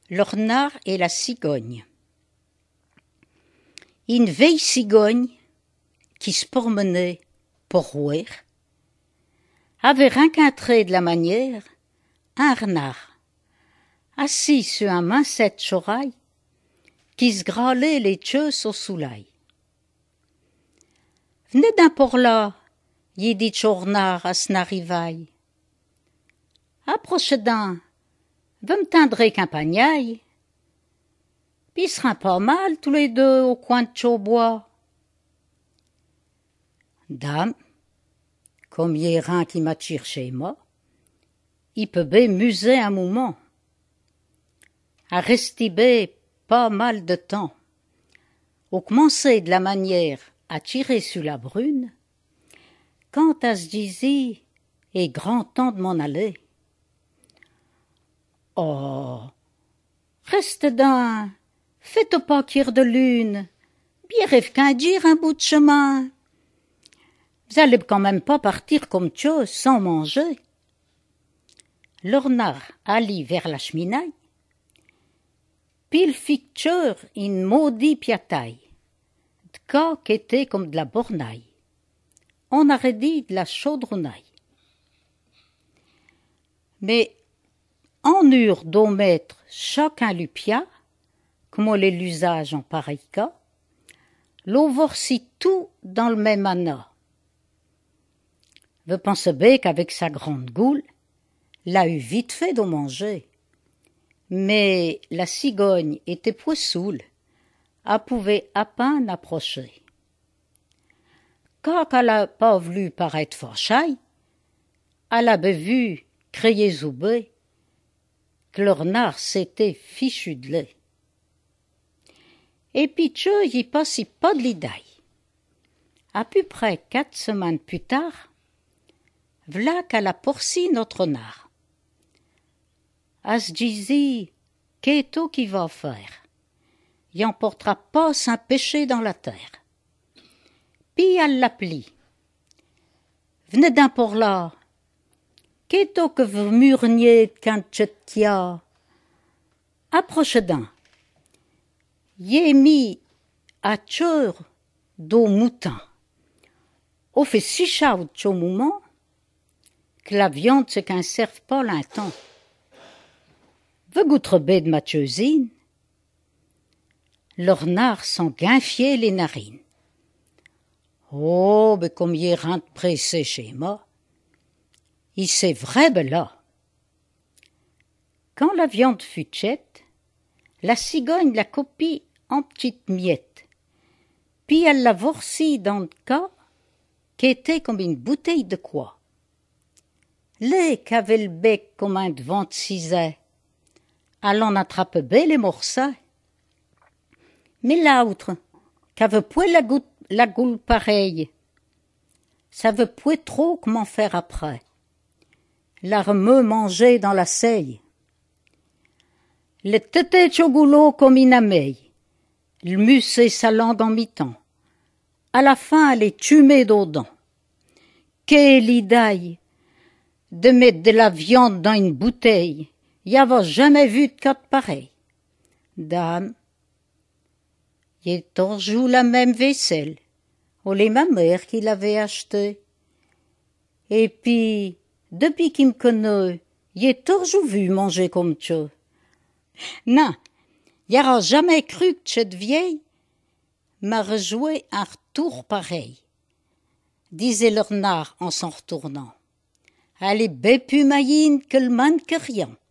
Le renard et la cigogne. Une vieille cigogne qui se promenait pour rouer avait rencontré de la manière un renard assis sur un mincette chorail qui se grâlait les cheveux au soleil. Venez d'un pour là, y dit au renard à son arrivaille. Approchez d'un, ve me tindrez qu'un pagnaille. Puis sera pas mal tous les deux au coin de Chaubois. Dame, comme y est rien qui m'attire chez moi, il peut bien muser un moment. À rester bien pas mal de temps. Au commencer de la manière à tirer sur la brune, quand à se disait et grand temps de m'en aller. Oh, reste d'un, faites pas qu'ir de lune, bien rêve qu'un dire un bout de chemin. Vous allez quand même pas partir comme chose sans manger. Le renard allit vers la cheminaille, puis il fit tcheur une maudit piataille, de cas qu'était comme de la bornaille. On aurait dit de la chaudronnaille. Mais en eurent d'au mettre chacun l'upia, comme on l'usage en pareil cas, l'on vorsit tout dans le même anna. Vous pensez bien qu'avec sa grande goule, l'a eu vite fait d'en manger. Mais la cigogne était poissoule, elle pouvait à peine approcher. Quand elle n'a pas voulu paraître fâchaille, elle avait vu crier Zoubé que le renard s'était fichu de lait. Et puis Tcheu y passit pas de l'idaille. À peu près 4 semaines plus tard, v'là qu'elle a poursi notre renard. Elle se disait, qu'est-ce qu'il va faire? Il emportera pas un péché dans la terre. Puis elle l'applit. Venez d'un pour là. Qu'est-ce que vous murniez quand tchetia? Approchez d'un. Yé mis à tcheur d'eau mouton. On fait si chaud au moment que la viande se conserve pas longtemps. Vous goûterez bien de ma cheusine. Le renard s'en guinfiait les narines. Oh, mais comme il rentre pressé chez moi. Il s'est vrai ben là. Quand la viande fut chette, la cigogne la copie en petites miettes, puis elle la vorsit dans le cas qui était comme une bouteille de quoi. Lait qu'avait le bec comme un devant de ciset, elle en attrape bien les morceaux. Mais l'autre, qu'avait point la goule pareille, ça veut point trop comment faire après. L'armeux mangeait dans la seille. Le tété au goulot comme une abeille, le mussait sa langue en mi-temps. À la fin, elle est tumée d'aux-dents. Quelle idée de mettre de la viande dans une bouteille. Y avait jamais vu de cas pareil. Dame, y est toujours la même vaisselle. Oh, les ma mère qui l'avait acheté. Et puis, depuis qu'il me connaît, y est toujours vu manger comme ça. Non, y aura jamais cru que cette vieille m'a rejoué un retour pareil, disait le renard en s'en retournant. Elle est bien plus maïne que le man que rien.